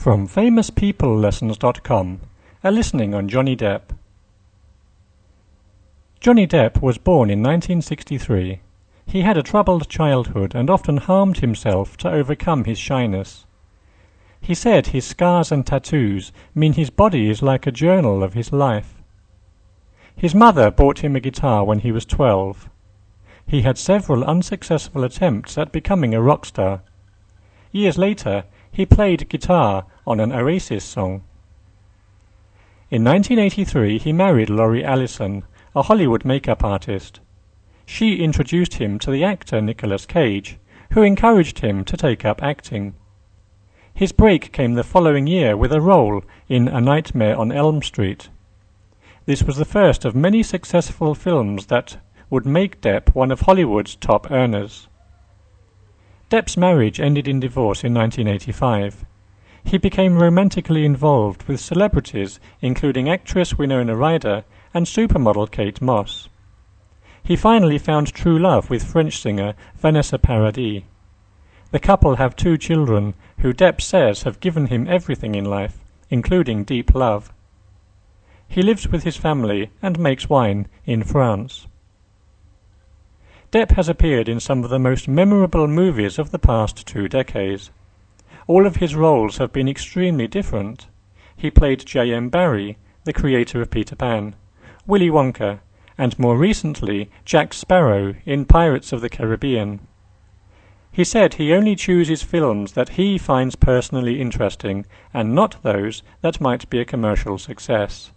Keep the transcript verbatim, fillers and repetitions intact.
From famous people lessons dot com, a listening on Johnny Depp. Johnny Depp was born in nineteen sixty-three. He had a troubled childhood and often harmed himself to overcome his shyness. He said his scars and tattoos mean his body is like a journal of his life. His mother bought him a guitar when he was twelve. He had several unsuccessful attempts at becoming a rock star. Years later, he played guitar on an Oasis song. In nineteen eighty-three, he married Lori Allison, a Hollywood makeup artist. She introduced him to the actor Nicolas Cage, who encouraged him to take up acting. His break came the following year with a role in A Nightmare on Elm Street. This was the first of many successful films that would make Depp one of Hollywood's top earners. Depp's marriage ended in divorce in nineteen eighty-five. He became romantically involved with celebrities including actress Winona Ryder and supermodel Kate Moss. He finally found true love with French singer Vanessa Paradis. The couple have two children who Depp says have given him everything in life, including deep love. He lives with his family and makes wine in France. Depp has appeared in some of the most memorable movies of the past two decades. All of his roles have been extremely different. He played J M Barrie, the creator of Peter Pan, Willy Wonka, and more recently Jack Sparrow in Pirates of the Caribbean. He said he only chooses films that he finds personally interesting and not those that might be a commercial success.